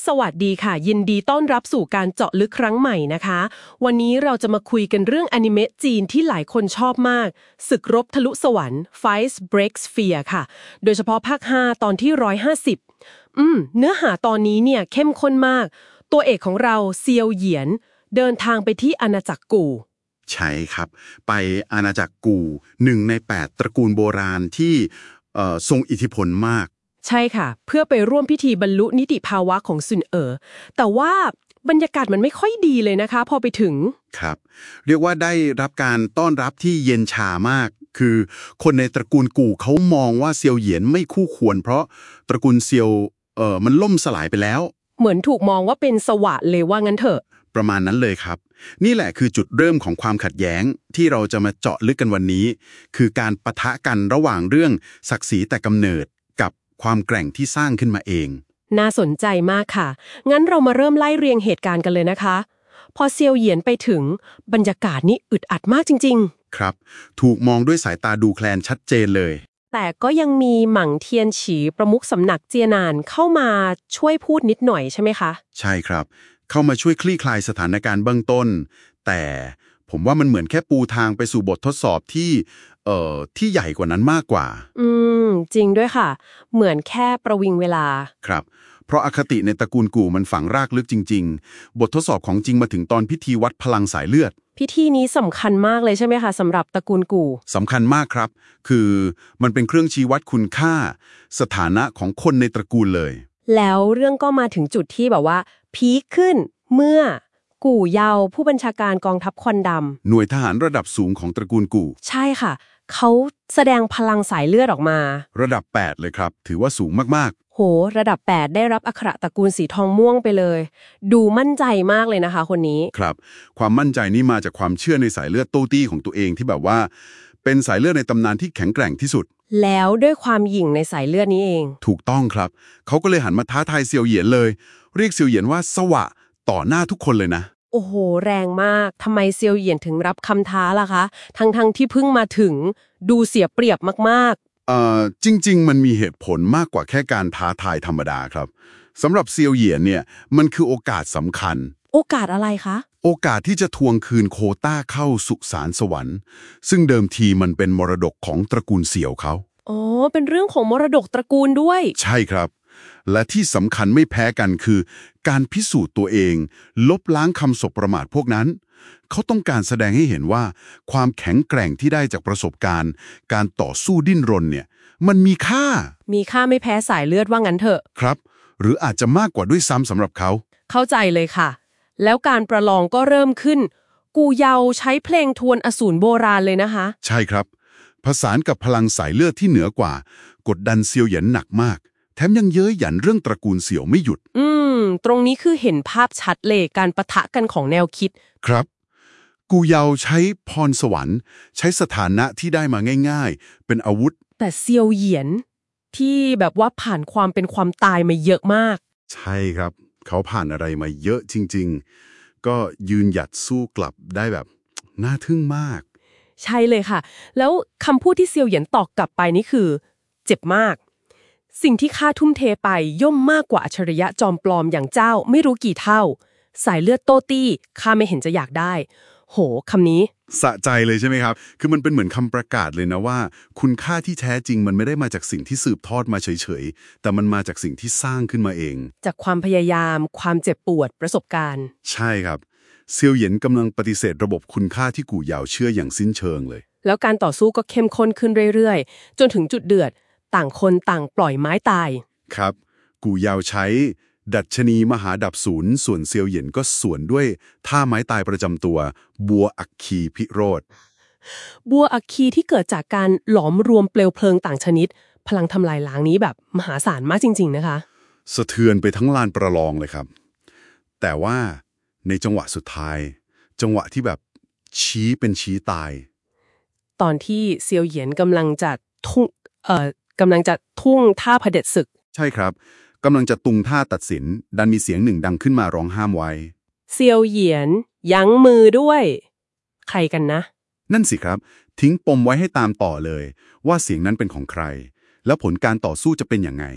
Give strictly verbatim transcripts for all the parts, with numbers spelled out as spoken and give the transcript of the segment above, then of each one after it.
สวัสดีค่ะยินดีต้อนรับสู่การเจาะลึกครั้งใหม่นะคะวันนี้เราจะมาคุยกันเรื่องอนิเมะจีนที่หลายคนชอบมากศึกรบทะลุสวรรค์ Fight Breaks Fear ค่ะโดยเฉพาะภาคห้าตอนที่หนึ่งร้อยห้าสิบอืมเนื้อหาตอนนี้เนี่ยเข้มข้นมากตัวเอกของเราเซียวเหยียนเดินทางไปที่อาณาจักรกู่ใช่ครับไปอาณาจักรกู่หนึ่งในแปดตระกูลโบราณที่เอ่อทรงอิทธิพลมากใช่ค่ะเพื่อไปร่วมพิธีบรรลุนิติภาวะของซุนเอ๋อแต่ว่าบรรยากาศมันไม่ค่อยดีเลยนะคะพอไปถึงครับเรียกว่าได้รับการต้อนรับที่เย็นชามากคือคนในตระกูลกู่เขามองว่าเซียวเหยียนไม่คู่ควรเพราะตระกูลเซียวเอ่อมันล่มสลายไปแล้วเหมือนถูกมองว่าเป็นสวะเลยว่างั้นเถอะประมาณนั้นเลยครับนี่แหละคือจุดเริ่มของความขัดแย้งที่เราจะมาเจาะลึกกันวันนี้คือการปะทะกันระหว่างเรื่องศักดิ์ศรีแต่กำเนิดกับความแกร่งที่สร้างขึ้นมาเองน่าสนใจมากค่ะงั้นเรามาเริ่มไล่เรียงเหตุการณ์กันเลยนะคะพอเซียวเหยียนไปถึงบรรยากาศนี่อึดอัดมากจริงๆครับถูกมองด้วยสายตาดูแคลนชัดเจนเลยแต่ก็ยังมีหมั่งเทียนฉีประมุขสำนักเจียนานเข้ามาช่วยพูดนิดหน่อยใช่ไหมคะใช่ครับเข้ามาช่วยคลี่คลายสถานการณ์เบื้องต้นแต่ผมว่ามันเหมือนแค่ปูทางไปสู่บททดสอบที่เอ่อที่ใหญ่กว่านั้นมากกว่าอืมจริงด้วยค่ะเหมือนแค่ประวิงเวลาครับเพราะอคติในตระกูลกู่มันฝังรากลึกจริงๆบททดสอบของจริงมาถึงตอนพิธีวัดพลังสายเลือดพิธีนี้สำคัญมากเลยใช่ไหมคะสำหรับตระกูลกู่สำคัญมากครับคือมันเป็นเครื่องชี้วัดคุณค่าสถานะของคนในตระกูลเลยแล้วเรื่องก็มาถึงจุดที่แบบว่าพีคขึ้นเมื่อกู่เยาผู้บัญชาการกองทัพควันดำหน่วยทหารระดับสูงของตระกูลกู่ใช่ค่ะเขาแสดงพลังสายเลือดออกมาระดับแปดเลยครับถือว่าสูงมากๆโหระดับแปดได้รับอักขระตระกูลสีทองม่วงไปเลยดูมั่นใจมากเลยนะคะคนนี้ครับความมั่นใจนี้มาจากความเชื่อในสายเลือดโต้ตี้ของตัวเองที่แบบว่าเป็นสายเลือดในตำนานที่แข็งแกร่งที่สุดแล้วด้วยความหยิ่งในสายเลือดนี้เองถูกต้องครับเขาก็เลยหันมาท้าทายเซียวเหยียนเลยเรียกเซียวเหยียนว่าสวะต่อหน้าทุกคนเลยนะโอ้โหแรงมากทำไมเซียวเหยียนถึงรับคำท้าล่ะคะทั้งๆ ทที่เพิ่งมาถึงดูเสียเปรียบมากๆเอ่อจริงๆมันมีเหตุผลมากกว่าแค่การท้าทายธรรมดาครับสำหรับเซียวเหยียนเนี่ยมันคือโอกาสสำคัญโอกาสอะไรคะโอกาสที่จะทวงคืนโควต้าเข้าสุสานสวรรค์ซึ่งเดิมทีมันเป็นมรดกของตระกูลเสี่ยวเขาอ๋อเป็นเรื่องของมรดกตระกูลด้วยใช่ครับและที่สำคัญไม่แพ้กันคือการพิสูจน์ตัวเองลบล้างคำสบประมาทพวกนั้นเขาต้องการแสดงให้เห็นว่าความแข็งแกร่งที่ได้จากประสบการณ์การต่อสู้ดิ้นรนเนี่ยมันมีค่ามีค่าไม่แพ้สายเลือดว่างั้นเถอะครับหรืออาจจะมากกว่าด้วยซ้ำสำหรับเขาเข้าใจเลยค่ะแล้วการประลองก็เริ่มขึ้นกูเยาใช้เพลงทวนอสูรโบราณเลยนะคะใช่ครับผสานกับพลังสายเลือดที่เหนือกว่ากดดันเซียวเหยียนหนักมากแถมยังเย้ยหยันเรื่องตระกูลเสี่ยวไม่หยุดอืมตรงนี้คือเห็นภาพชัดเลยการปะทะกันของแนวคิดครับกูเยาใช้พรสวรรค์ใช้สถานะที่ได้มาง่ายๆเป็นอาวุธแต่เซียวเหยียนที่แบบว่าผ่านความเป็นความตายมาเยอะมากใช่ครับเขาผ่านอะไรมาเยอะจริงๆก็ยืนหยัดสู้กลับได้แบบน่าทึ่งมากใช่เลยค่ะแล้วคำพูดที่เซียวเหยียนตอบกลับไปนี่คือเจ็บมากสิ่งที่ข้าทุ่มเทไปย่อมมากกว่าอัจฉริยะจอมปลอมอย่างเจ้าไม่รู้กี่เท่าสายเลือดโตตี้ข้าไม่เห็นจะอยากได้โหคำนี้สะใจเลยใช่ไหมครับคือมันเป็นเหมือนคำประกาศเลยนะว่าคุณค่าที่แท้จริงมันไม่ได้มาจากสิ่งที่สืบทอดมาเฉยๆแต่มันมาจากสิ่งที่สร้างขึ้นมาเองจากความพยายามความเจ็บปวดประสบการณ์ใช่ครับเซียวเหยียนกำลังปฏิเสธระบบคุณค่าที่กู่เหยาเชื่ออย่างสิ้นเชิงเลยแล้วการต่อสู้ก็เข้มข้นขึ้นเรื่อยๆจนถึงจุดเดือดต่างคนต่างปล่อยไม้ตายครับกู่เหยาใช้ดัชนีมหาดับศูนย์ส่วนเซียวเหยียนก็สวนด้วยท่าไม้ตายประจำตัวบัวอัคคีพิโรธบัวอัคคีที่เกิดจากการหลอมรวมเปลวเพลิงต่างชนิดพลังทำลายล้างนี้แบบมหาศาลมากจริงๆนะคะสะเทือนไปทั้งลานประลองเลยครับแต่ว่าในจังหวะสุดท้ายจังหวะที่แบบชี้เป็นชี้ตายตอนที่เซียวเหยียนกำลังจะทุ่งเอ่อกำลังจะทุ่งท่าเผด็จศึกใช่ครับกำลังจะตุงท่าตัดสินดันมีเสียงหนึ่งดังขึ้นมาร้องห้ามไว้เซียวเหยียนยั้งมือด้วยใครกันนะนั่นสิครับทิ้งปมไว้ให้ตามต่อเลยว่าเสียงนั้นเป็นของใครแล้วผลการต่อสู้จะเป็นยังไง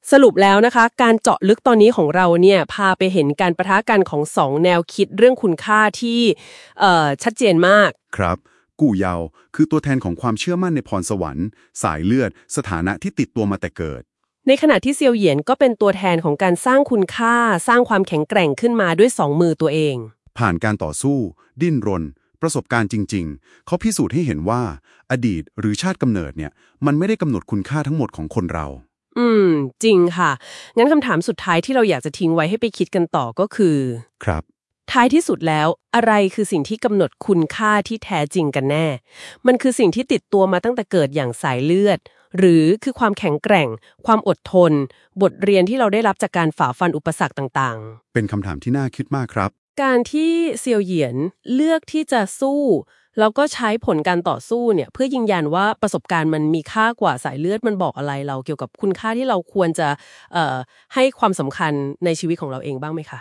สรุปแล้วนะคะการเจาะลึกตอนนี้ของเราเนี่ยพาไปเห็นการปะทะกันของสองแนวคิดเรื่องคุณค่าที่เอ่อชัดเจนมากครับกู่เยาคือตัวแทนของความเชื่อมั่นในพรสวรรค์สายเลือดสถานะที่ติดตัวมาแต่เกิดในขณะที่เซียวเหยียนก็เป็นตัวแทนของการสร้างคุณค่าสร้างความแข็งแกร่งขึ้นมาด้วยสองมือตัวเองผ่านการต่อสู้ดิ้นรนประสบการณ์จริงๆเขาพิสูจน์ให้เห็นว่าอดีตหรือชาติกำเนิดเนี่ยมันไม่ได้กำหนดคุณค่าทั้งหมดของคนเราอืมจริงค่ะงั้นคำถามสุดท้ายที่เราอยากจะทิ้งไว้ให้ไปคิดกันต่อก็คือครับท้ายที่สุดแล้วอะไรคือสิ่งที่กำหนดคุณค่าที่แท้จริงกันแน่มันคือสิ่งที่ติดตัวมาตั้งแต่เกิดอย่างสายเลือดหรือคือความแข็งแกร่งความอดทนบทเรียนที่เราได้รับจากการฝ่าฟันอุปสรรคต่างๆเป็นคำถามที่น่าคิดมากครับการที่เซียวเหยียนเลือกที่จะสู้แล้วก็ใช้ผลการต่อสู้เนี่ยเพื่อยืนยันว่าประสบการณ์มันมีค่ากว่าสายเลือดมันบอกอะไรเราเกี่ยวกับคุณค่าที่เราควรจะเอ่อให้ความสำคัญในชีวิตของเราเองบ้างไหมคะ